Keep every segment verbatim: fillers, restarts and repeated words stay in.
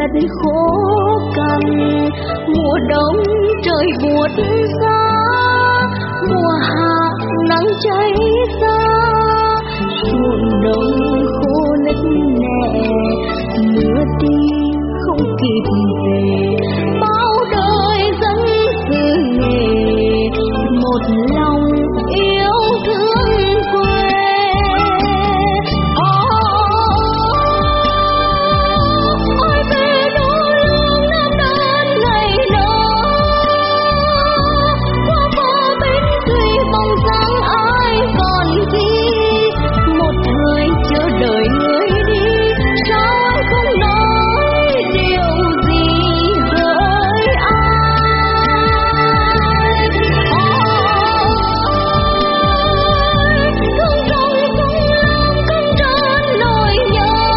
đất khô cằn, mùa đông trời buốt giá, mùa hạ nắng cháy ra, ruộng đồng khô nứt nẻ, mưa đi không kịp về, bao đời dân xứ nghề, một lòng yêu thương quê. Ôi về đô lương Nam Đơn ngày đó, qua phố bến thủy bóng dáng ai còn gì, một thời chờ đợi người đi, sao ai không nói điều gì với ai. Ôi thương dòng sông Lam cơn tràn nỗi nhớ,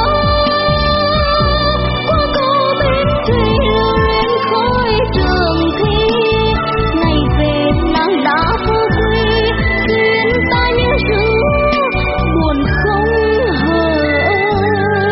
qua cô bến thủy luyến khói trường thi, ngày về nàng đã vô quy, duyên ta như xưa buồn không hỡi.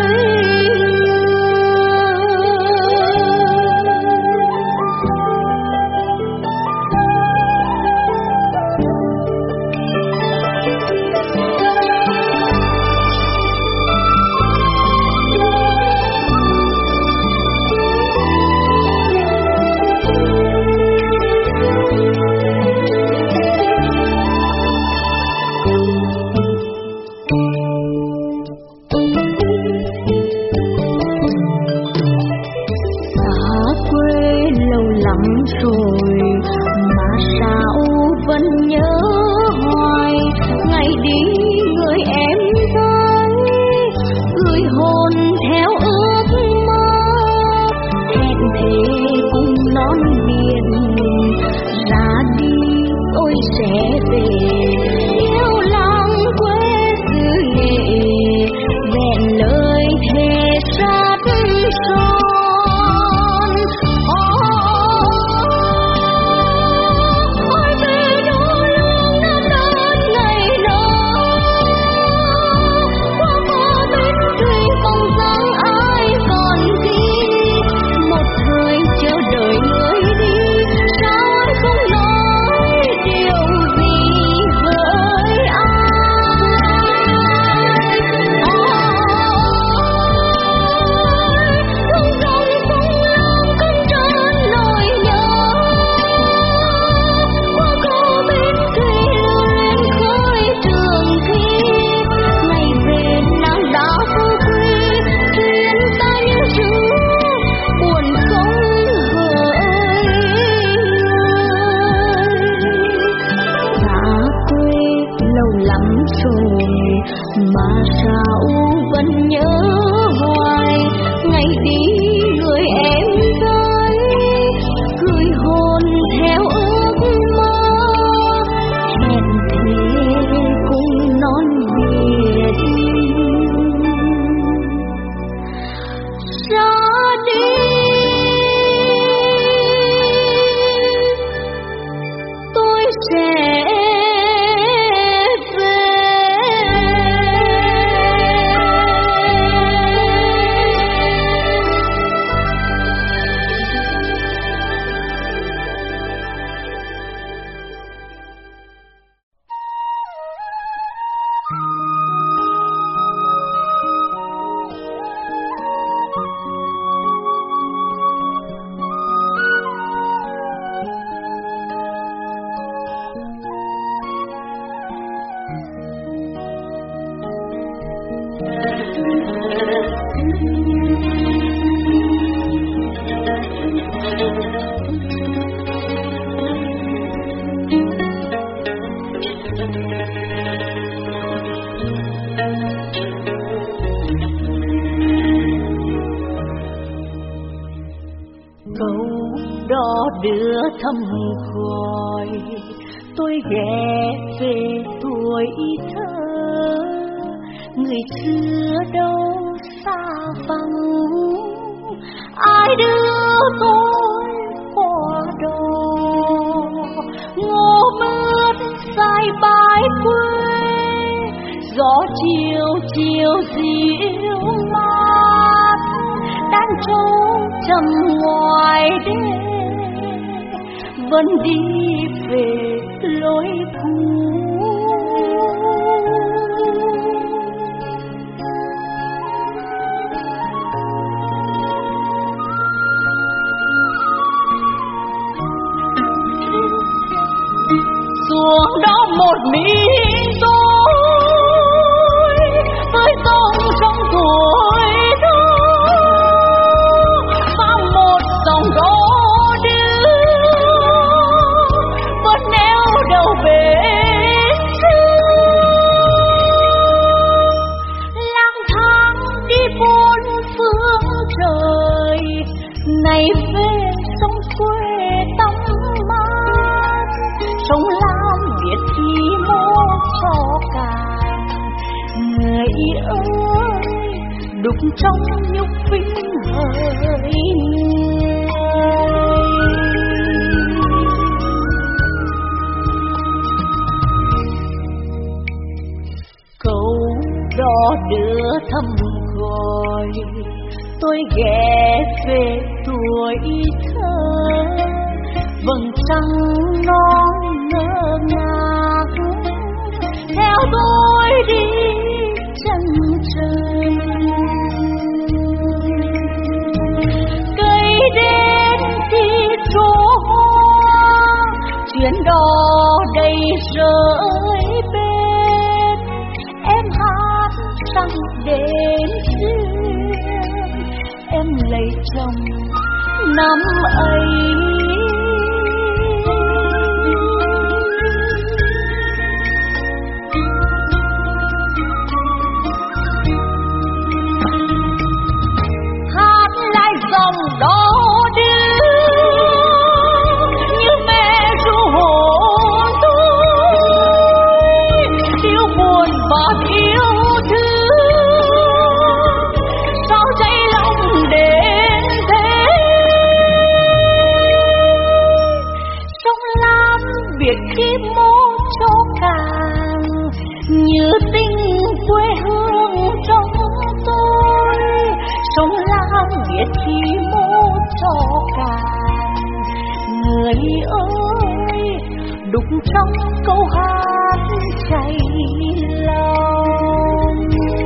Xa quê lâu lắm rồi mà sao vẫn nhớ hoài, ngày đi người em tới, gửi hồn theo ước mơ, hẹn thề cùng non biển, ra đi tôi sẽ về, yêu làng quê xứ nghệ, vẹn lời thề sát son. Ôi về đô lương Nam Đơn ngày đó, qua phố bến thủy bóng dáng ai còn gì, một thời chờ đợi người đi, sao ai không nói điều gì với ai. Ôi thương dòng sông Lam cơn tràn nỗi nhớ, qua cô bến thủy luyến khói trường thi, ngày về nàng đã vô quy, duyên ta như xưa buồn không hỡi. Xa quê lâu lắm rồi mà sao vẫn nhớ hoài, ngày đi người em tới, gửi hồn theo ước mơ, hẹn thề cùng non Việt, ra đi tôi sẽ về. Câu đó đưa thăm gọi tôi ghé về tuổi thơ, người xưa đâu xa vắng, ai đưa tôi qua đó, ngô mướt dài bãi quê, gió chiều chiều dịu mát, đàn trâu trầm ngoài đê vẫn đi về lối cũ. Xuống đó một mình tôi với dòng sông tuổi thơ và một dòng gió đưa vẫn neo đầu bến lang thang đi bốn phương trời này về sông quê tắm mát sông lam biết khi một cho cạn người ơi đục trong nhục vinh hỡi câu đó đưa thăm gọi tôi ghé về tuổi thơ vầng trăng non ngơ ngác theo tôi đi chân trời cây đến thì trổ hoa chuyến đò đầy rơi bên em hát sang đến duyên em lấy chồng năm ấy. Dòng đó đưa như mẹ ru hồn tôi yêu buồn và yêu thương sao cháy lòng đến thế sông lam biết khi một chỗ càng như tình quê hương trong tôi sông lam biết khi một cho càng người ơi đục trong câu hát cháy lòng.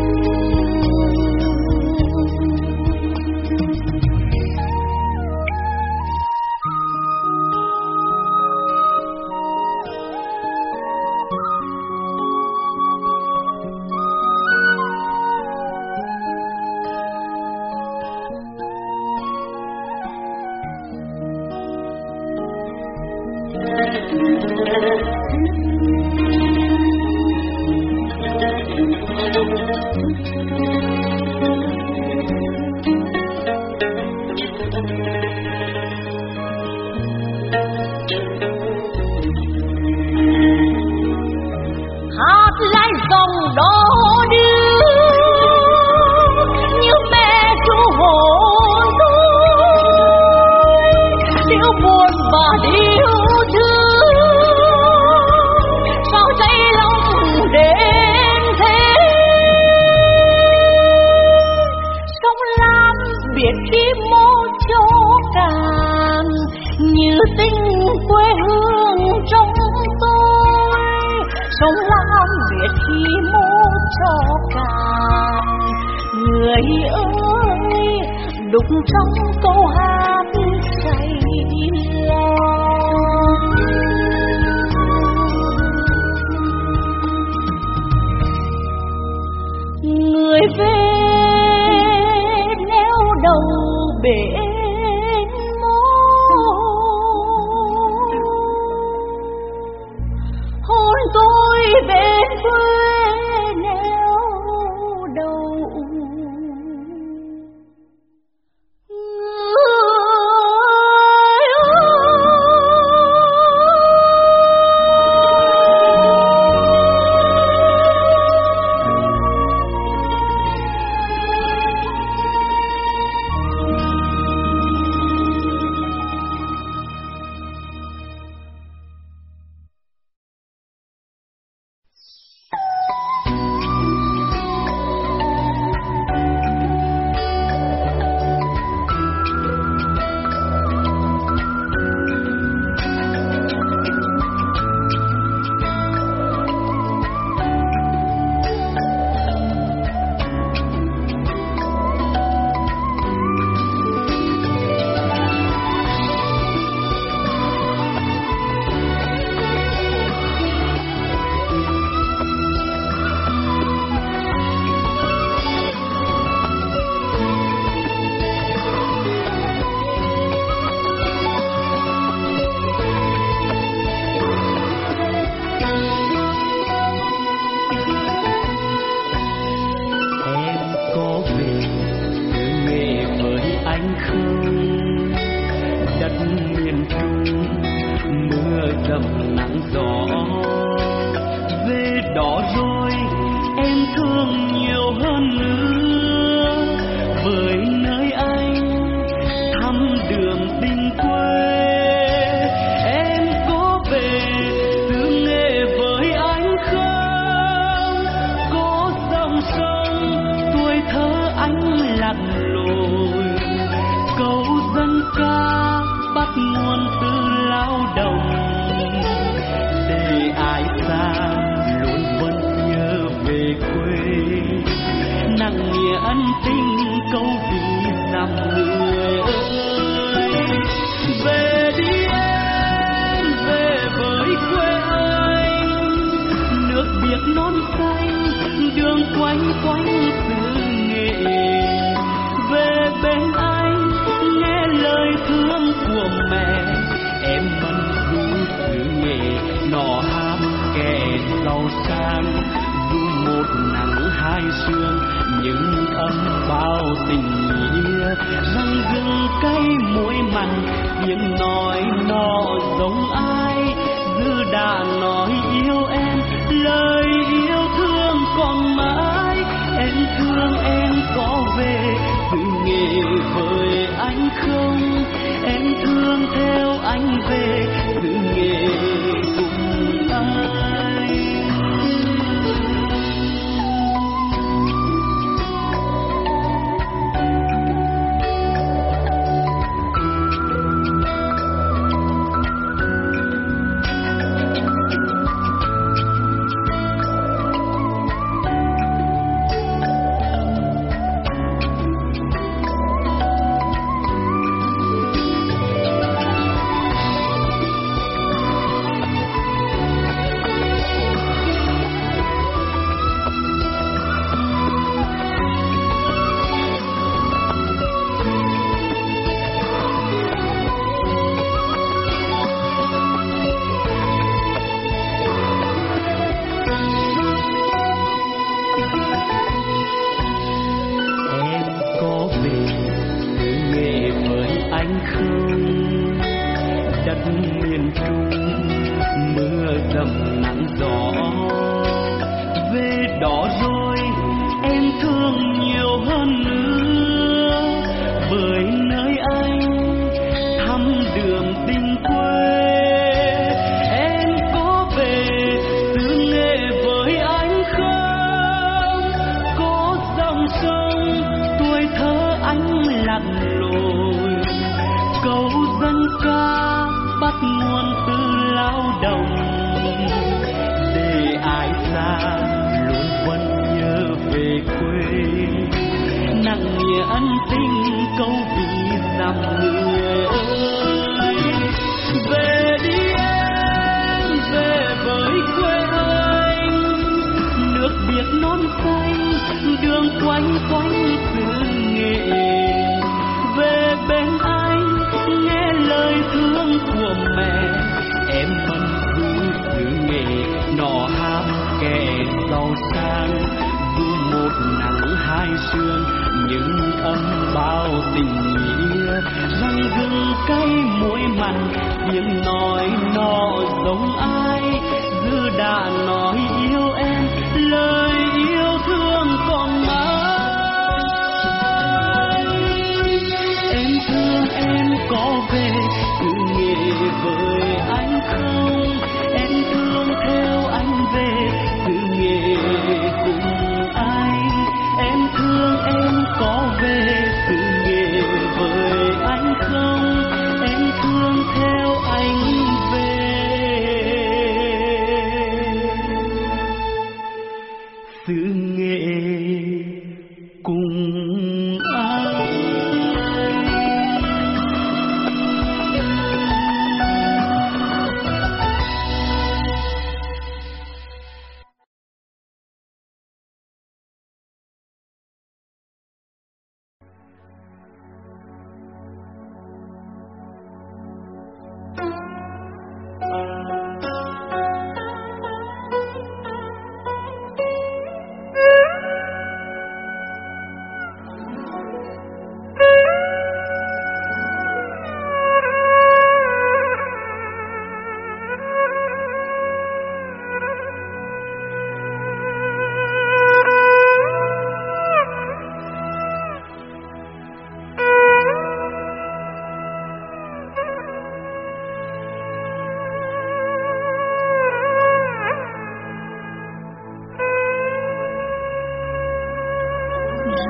Hát lại dòng đó đưa như mẹ ru hồn tôi điệu buồn và điệu thương sao cháy lòng đến thế sông lam biết khi một chỗ càng như tình quê hương trong tôi sông lam biết khi một cho càng người ơi đục trong câu hát cháy lòng. Người về neo đầu bể tôi bên quê neo đầu anh không? Đất miền Trung mưa dầm nắng gió, về đó rồi em thương nhiều hơn nữa. Với nơi anh thăm đường tình quê, em có về xứ Nghệ với anh không? Có dòng sông tuổi thơ anh lạc lối, câu dân ca bắt nguồn từ lao động. Để ai xa luôn vẫn nhớ về quê, nặng nghĩa ân tình câu vì dặm người ơi. Về đi em, về với quê anh, nước biếc non xanh, đường quanh quanh xứ Nghệ. Về bên anh, nghe lời thương của mẹ, em vẫn giữ xứ Nghệ nọ ham kẻ giàu sang. Dù một nắng hai sương nhưng ấm bao tình nghĩa, răng gừng cay muối mặn tiếng nói nó giống ai. Dư đã nói yêu em, lời yêu thương còn mãi. Em thương em có về xứ Nghệ với anh không? Em thương theo anh về xứ Nghệ cùng anh.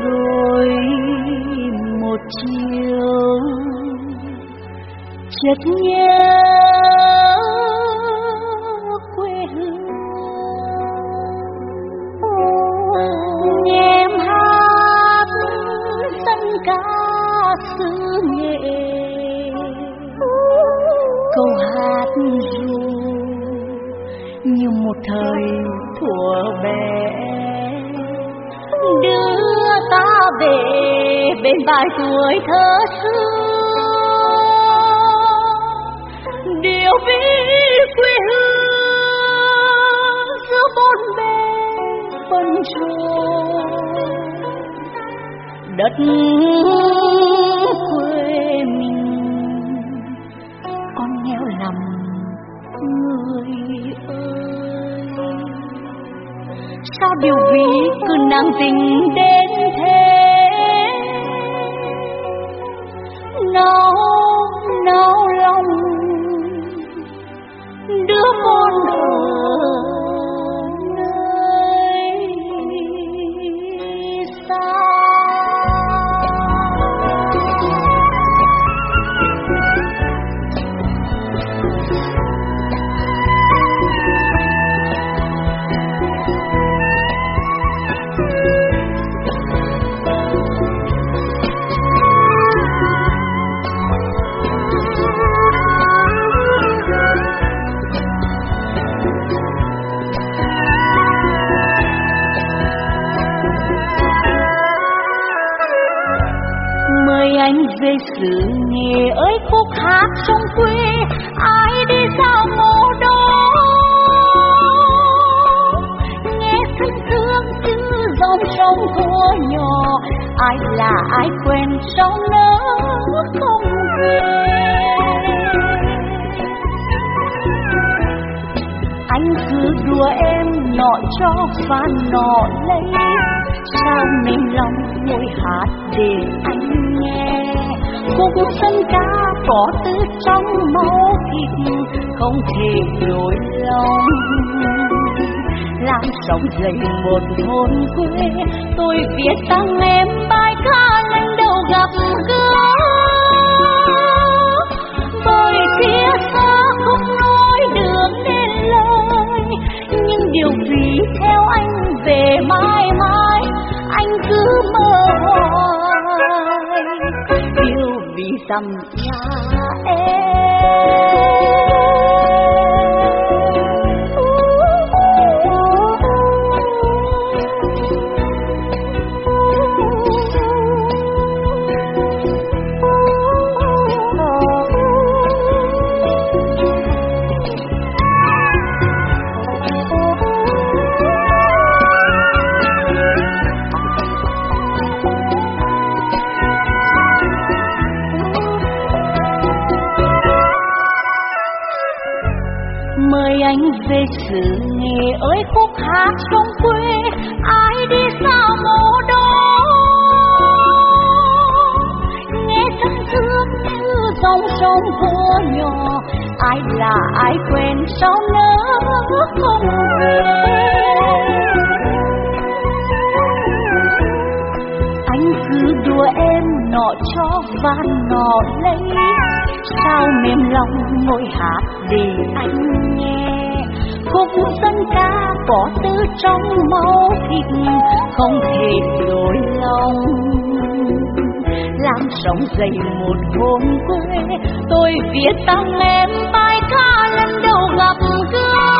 rồi một chiều chợt nhớ quê hương, nghe em hát dân ca xứ nghệ, câu hát ru như một thời thuở bé đưa ta về bên bài tuổi thơ xưa. Điều vì quê hương giữa bốn bề phân chốn, đất quê mình con nghèo lắm người ơi. Sao điều vì cứ nặng tình đến thế, nao nao lòng đứa con ở nơi xa. Anh về xứ nghệ ơi khúc hát trong quê, ai đi sao mồ đó nghe thân thương như dòng sông thua nhỏ. Ai là ai quen sông nỡ không về, anh cứ đùa em nọ cho và nọ lấy. Sao mềm lòng ngồi hát để anh nghe, khúc dân ca có từ trong máu thịt không thể đổi lòng. Làm sống dậy một thôn quê, tôi viết tặng em bài ca lần đầu gặp gỡ. Bởi phía xa không nói được nên lời, nhưng điều vì theo anh về mãi mãi anh cứ mơ hoài. Điều vì rằng là em. Mời anh về xứ nghệ ơi khúc hát trong quê, ai đi sao mồ đó nghe thân thương như dòng sông vô nhỏ. Ai là ai quen sao nỡ không về, anh cứ đùa em nọ cho và nọ lấy. Sao mềm lòng ngồi hát để anh nghe, khúc dân ca có từ trong máu thịt không thể đổi lòng. Làm sống dậy một hôm quê, tôi viết tặng em bài ca lần đầu gặp gỡ.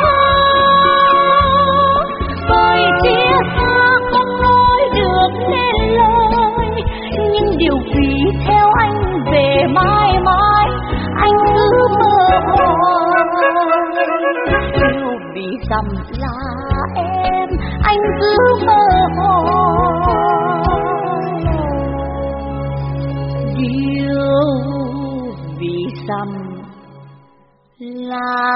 Bởi phía xa không nói được nên lời, nhưng điều vì theo anh về mãi mãi anh cứ mơ hoài. Điều vì rằng là em anh cứ mơ hoài. Điều vì rằng là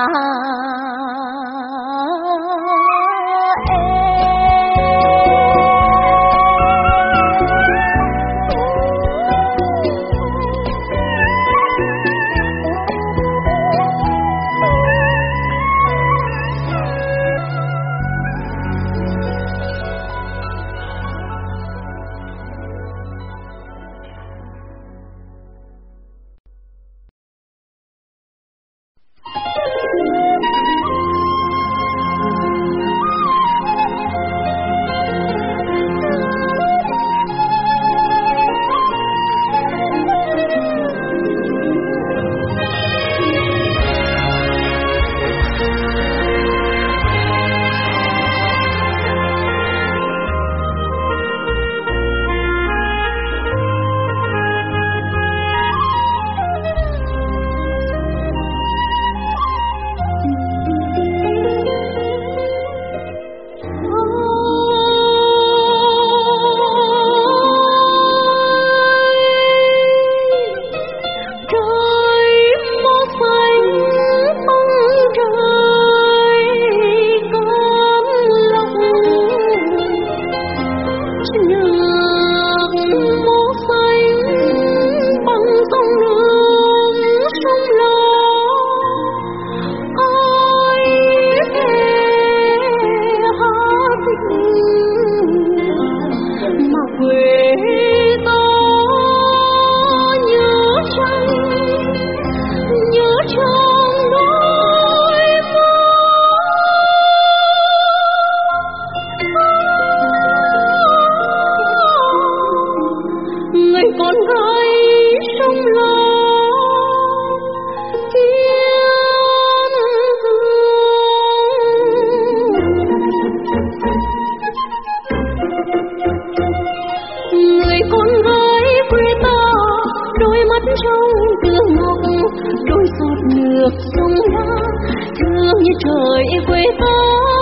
nước màu xanh bằng dòng nước sông Lô. Ai về Hà Tĩnh mà quê ta nhớ chăng, nhớ trong đôi mắt người con gái sông Lô thiên dương. Người con gái quê ta đôi mắt trong tường ngọc, đôi giọt nước sông La thương như trời quê ta.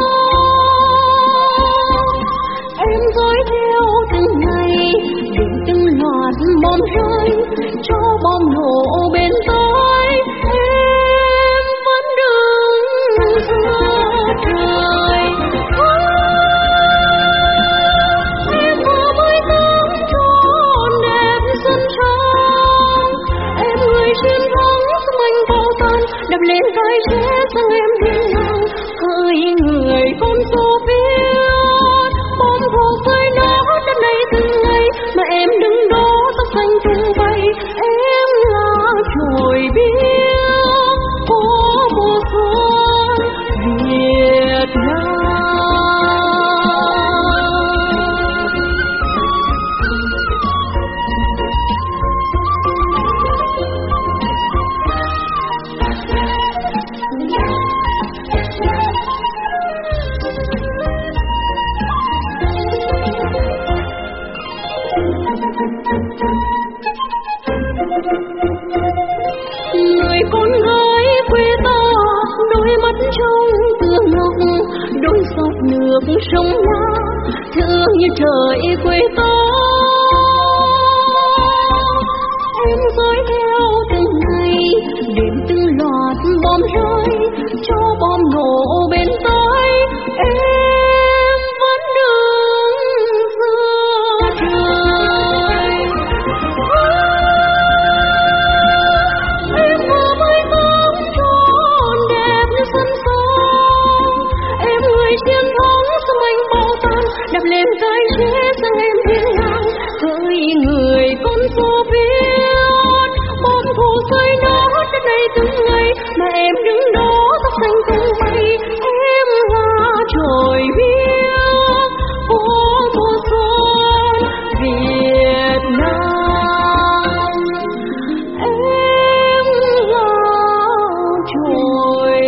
Em dõi theo từng ngày để từng loạt bom rơi, cho bom nổ bên tai em vẫn đứng giữa trời. Em vừa mới tám tròn đẹp xuân trăng, em người chiến thắng sức mạnh bao tan đập lên vai trẻ sang em thiên ngào. Hỡi người con số biết bom thù rơi nát đất này từng ngày, mà em đứng đó tóc xanh tung bay. Em là trồi biếc của mùa xuân Việt Nam. Người con gái quê ta đôi mắt trong tường ngọc, đôi giọt nước sông La thương như trời quê ta. Em dõi theo từng ngày đến từng loạt bom rơi, cho bom nổ bên tai em vẫn đứng giữa trời. Em vừa mới tám tròn đẹp như xuân sang, em người chiến thắng sức mạnh bao tan đập lên vai trẻ sang em thiên ngào. Hỡi người con số biết bom thù rơi nát đất này từng ngày, mà em đứng đó tóc xanh tung bay. Em là trồi biếc của mùa xuân Việt Nam. Em là trồi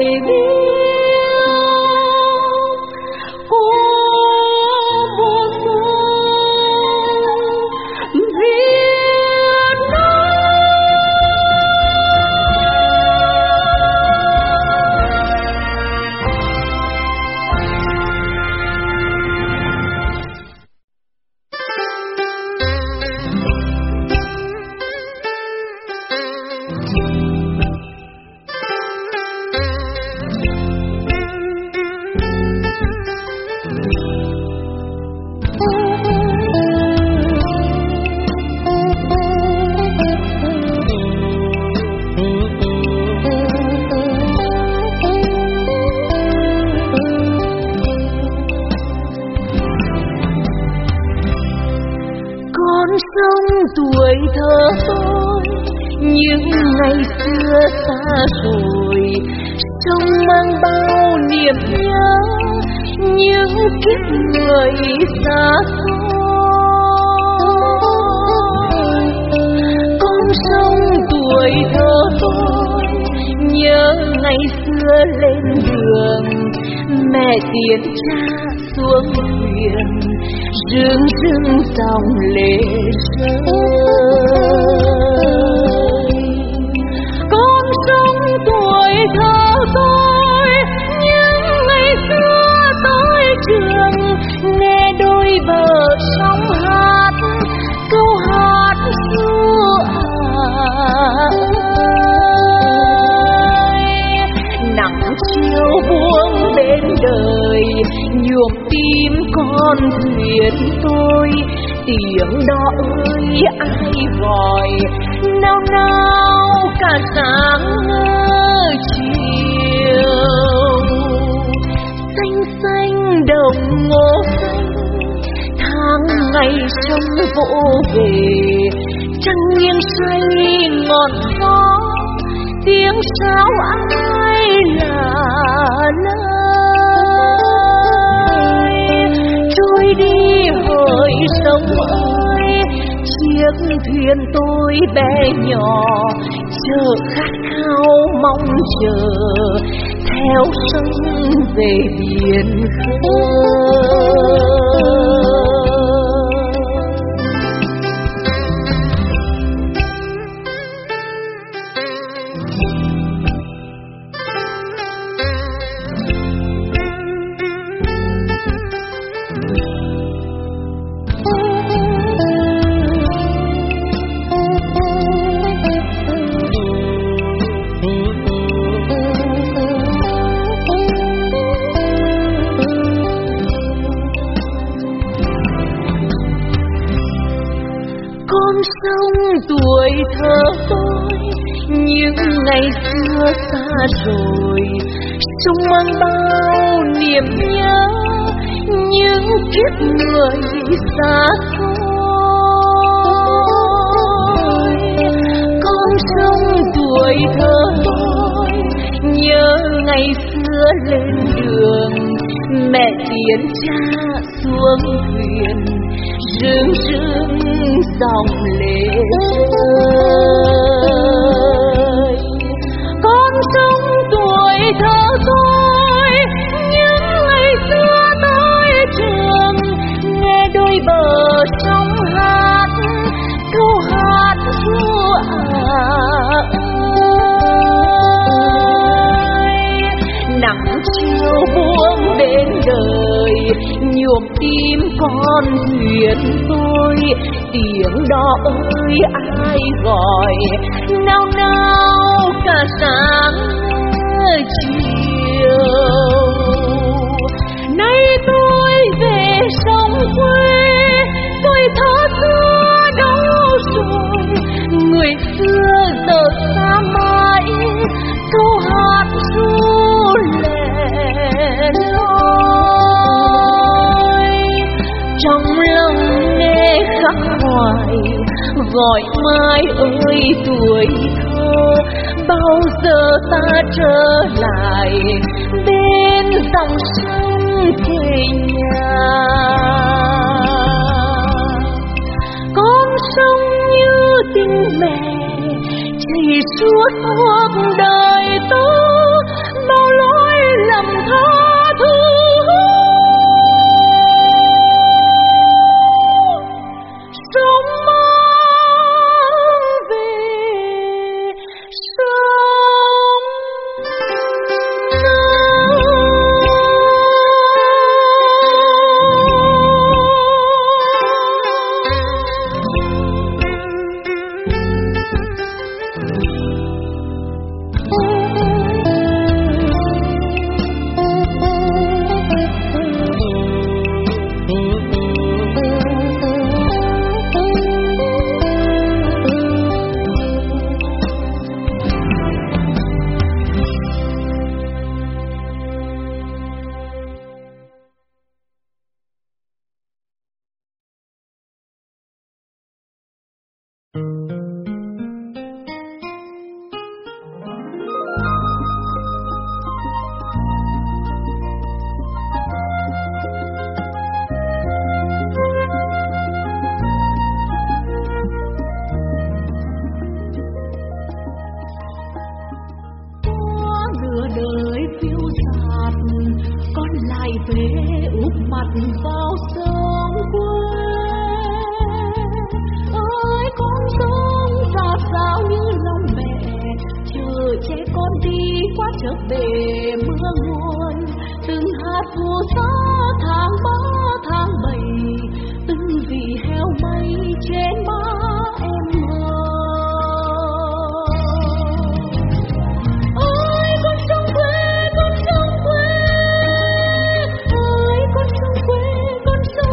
biếc của mùa xuân Việt Nam. Con sông tuổi thơ tôi những ngày xưa xa rồi, sông mang bao niềm nhớ những kiếp người xa xôi. Con sông tuổi thơ tôi nhớ ngày xưa lên đường, mẹ tiễn cha xuống thuyền rưng rưng dòng lệ rơi. Con sông tuổi thơ tôi những ngày xưa tới trường, nghe đôi bờ sông hát câu hát xưa ơi. Nắng chiều buông bên đời nhuộm tim con con thuyền tôi. Tiếng đó ơi ai gọi nao nao cả sáng chiều. Xanh xanh đồng ngô xanh, tháng ngày sông vỗ về. Trăng nghiêng say ngọn gió, tiếng sáo ai là lời. Trôi đi hỡi sông ơi, chiếc thuyền tôi bé nhỏ, chờ khát khao mong chờ theo sông về biển khơi. Tuổi thơ tôi những ngày xưa xa rồi, sông mang bao niềm nhớ những kiếp người xa xôi. Con sông tuổi thơ tôi nhớ ngày xưa lên đường, mẹ tiễn cha xuống thuyền rưng rưng dòng lệ rơi. Con sông tuổi thơ tôi những ngày xưa tới trường, nghe đôi bờ sông hát câu hát ru ơi. Nắng chiều buông bên đời nhuộm tim con thuyền tôi. Tiếng đó ơi ai gọi nao nao cả sáng chiều. Nay tôi về sông quê, tôi thơ xưa đâu rồi, người xưa giờ xa mãi câu hát ru lẻ loi. Trong lòng nghe khắc hoài gọi mai ơi tuổi thơ, bao giờ ta trở lại bên dòng sông quê nhà. Con sông như tình mẹ chảy suốt cuộc đời tớ, bao lỗi lầm tha thứ. Con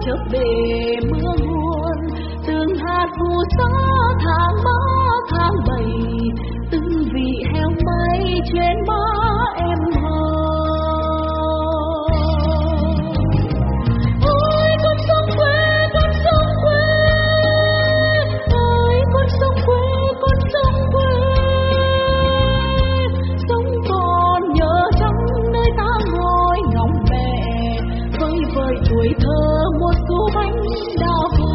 chợt bể mưa nguồn, từng hạt phù sa tháng ba tháng bảy, từng vị heo may trên má em hờ. Ôi con sông quê, con sông quê, ôi con sông quê, con sông quê, sông còn nhớ trong nơi ta ngồi ngóng mẹ, vơi vợi tuổi thơ một số bánh đào hờ.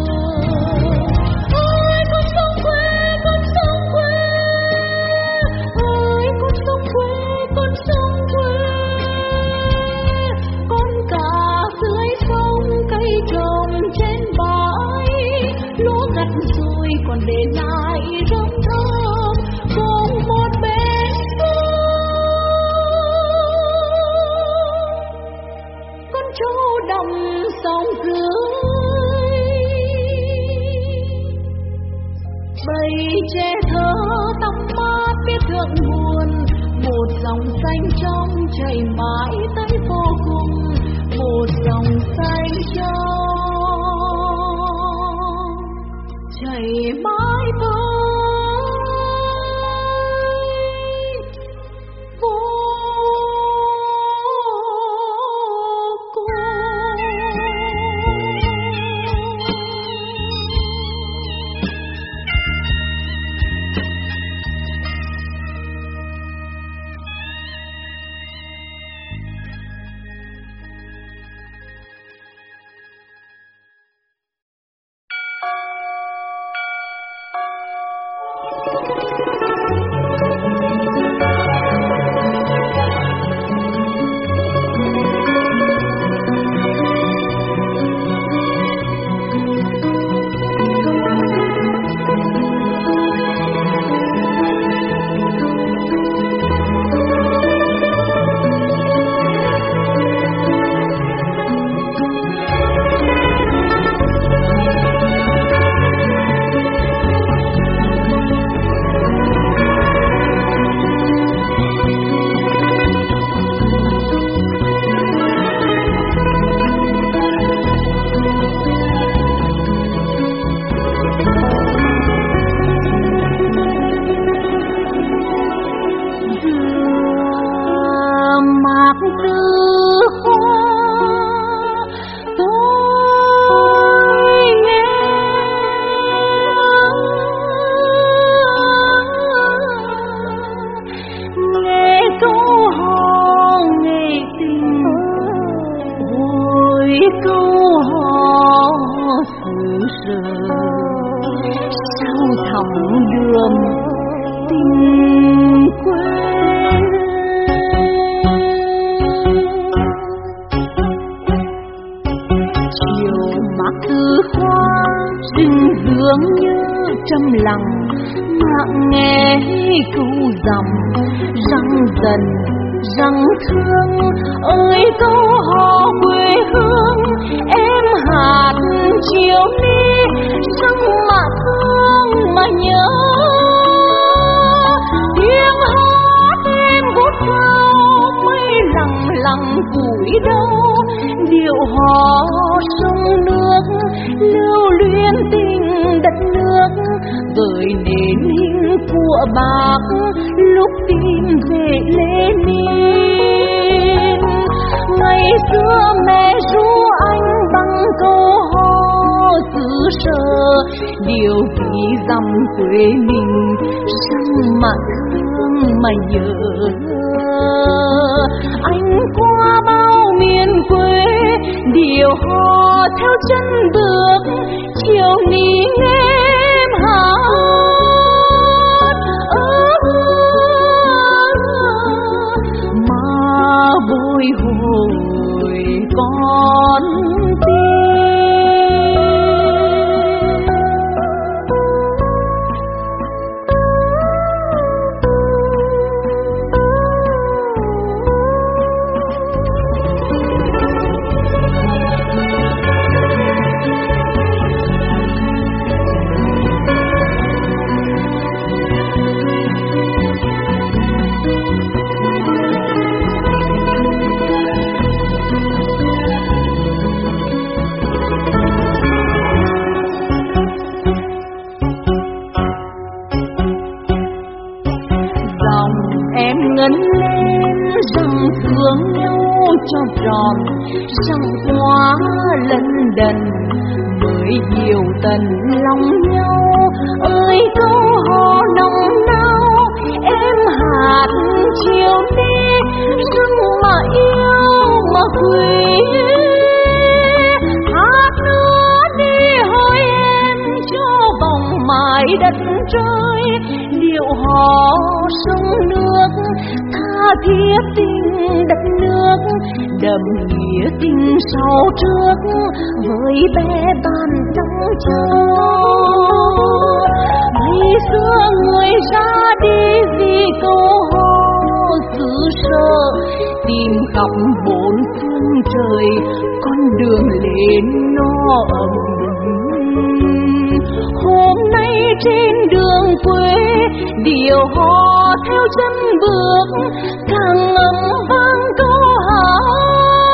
Ôi con sông quê, con sông quê, ôi con sông quê, con sông quê, con cá dưới sông cây trồng trên bãi, lúa gặt rồi còn để lại rơm thơm cùng một bên sông. Con trâu đầm sông dưới, bầy tre thơ tắm mát biết thượng nguồn, một dòng xanh trong chảy mãi tới vô cùng, một dòng xanh trong chảy mãi tới vô cùng. tròn sông hoa lân đần với nhiều tần lòng nhau. Ơi câu hò nồng nao em hạt chiều đi rừng mà yêu mà quý. Hát nữa đi hỡi em cho vòng mãi đất trời điệu hò sông nước tha thiết tình đất nước đậm nghĩa tình sau trước với bé bàn trong châu. Ngày xưa người ra đi vì câu hò xứ sở tìm khắp bốn phương trời con đường lên nó ấm. Hôm nay trên đường quê điệu hò theo chân bước càng ngầm vang câu hát.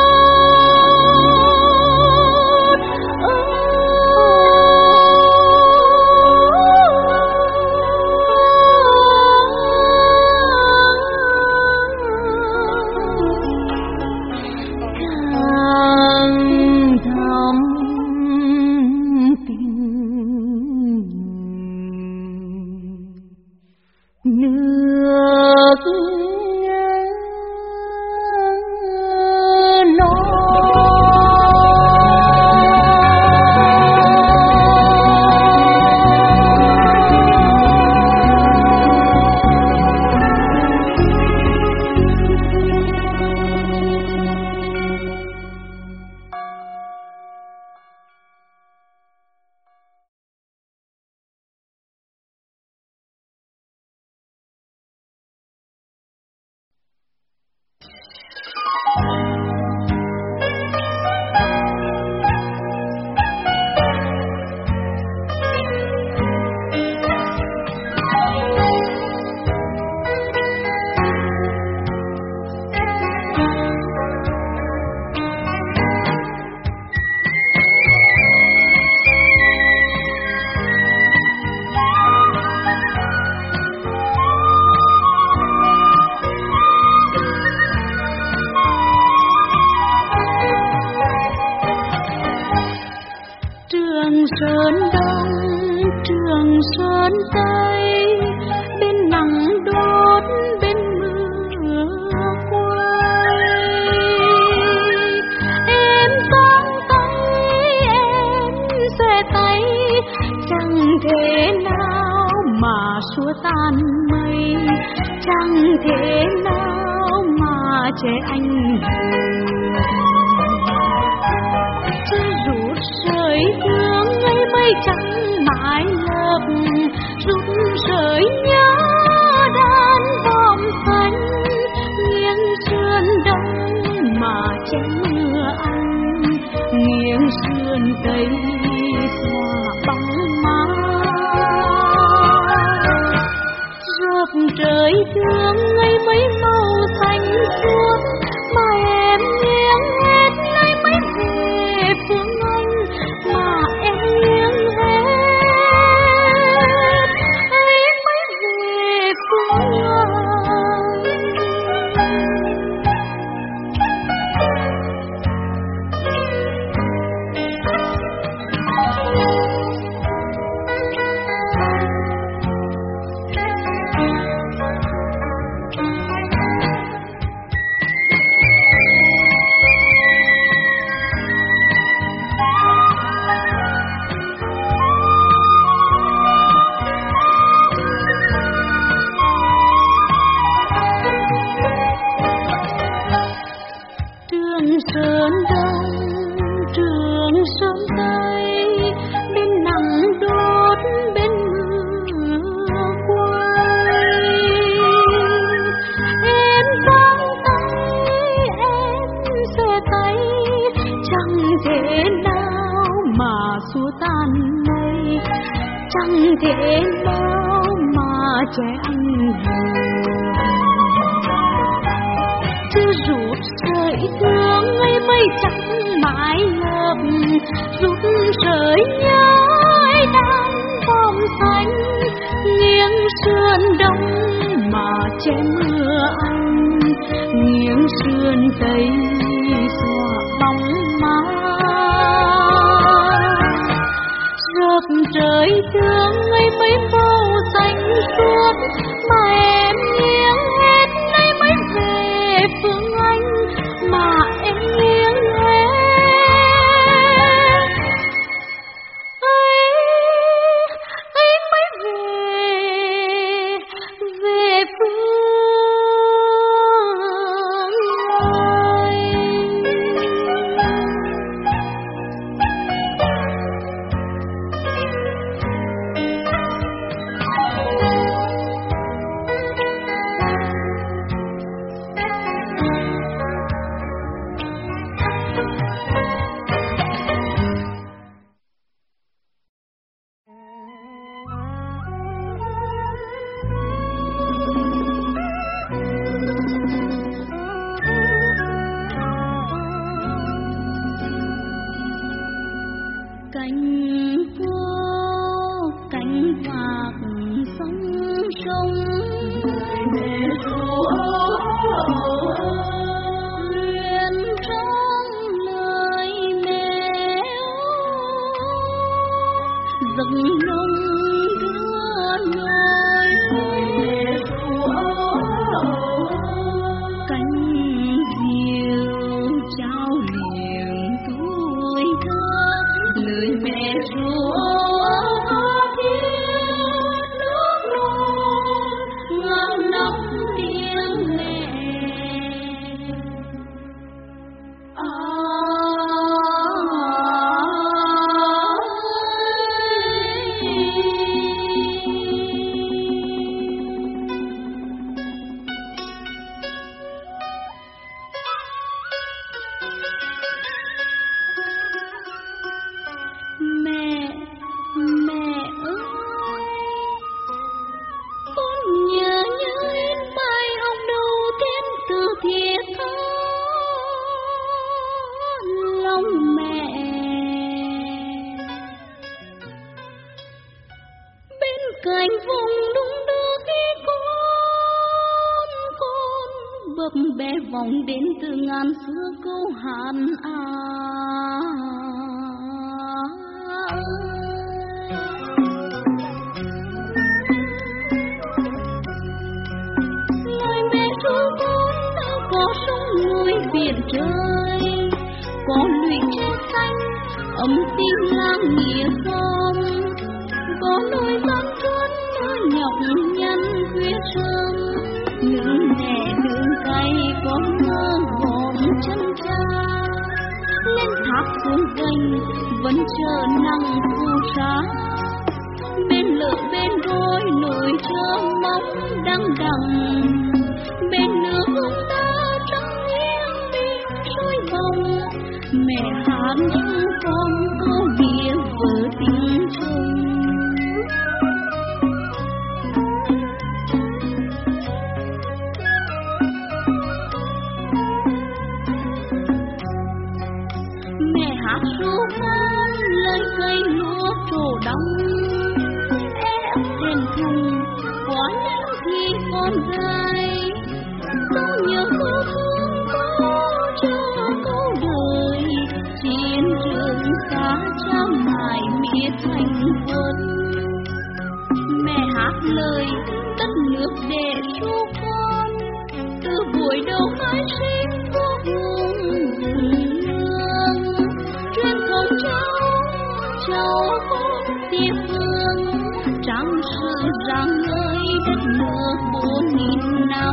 Thế nào mà trẻ anh hùng chưa rút sợi thương ngây mây trắng mãi lấp rút sợi nhớ ấy đang vòng xanh nghiêng sườn đông mà che mưa anh nghiêng sườn tây vọng đến từ ngàn xưa câu hàn à. Lời mẹ ru con đã có sông núi biển trời, có lũy tre xanh ấm tim lang nghĩa không, có nỗi gian truân nhớ nhọc nhằn khuya sớm, nương nhẹ nương cay có mơ gồm chân cha, lên tháp xuống gành vẫn chờ nắng phù sa, bên lợ bên đôi nồi chờ mong đắng đắng, bên lửa hương ta trắng nghiêng đi sôi vòng, mẹ hát cho con câu nghĩa vợ tình chồng. Mẹ hát ru con lời cây lúa trổ đông, ép trên thùng quá nắng khi con gái, sao nhớ cô thương có cho câu đời, chiến trường xa cha mãi miệt thành quân. Mẹ hát lời đất nước để ru con, từ buổi đầu khai sinh vô vùng hương, truyền thống cháu cháu con địa phương, trang sử rạng ngời đất nước bốn nghìn năm.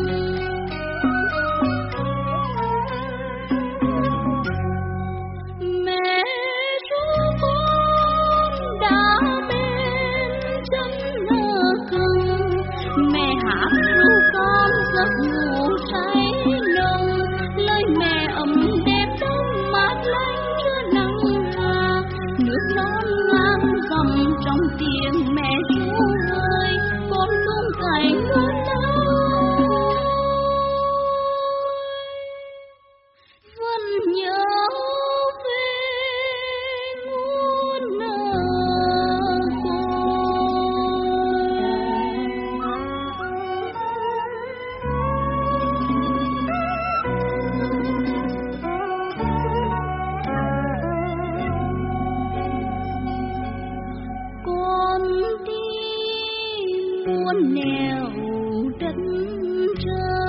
Mẹ ru con đã bên chân nơ cưng, mẹ hát ru con giấc ngủ say nồng, lời mẹ ấm đẹp đông mát lạnh chưa nắng hà, nước non ngang dòng trong tiếng mẹ ru ơi, con tung cày ngỡ đâu vẫn nhớ về nguồn nợ con đi muôn nẻo đất trời.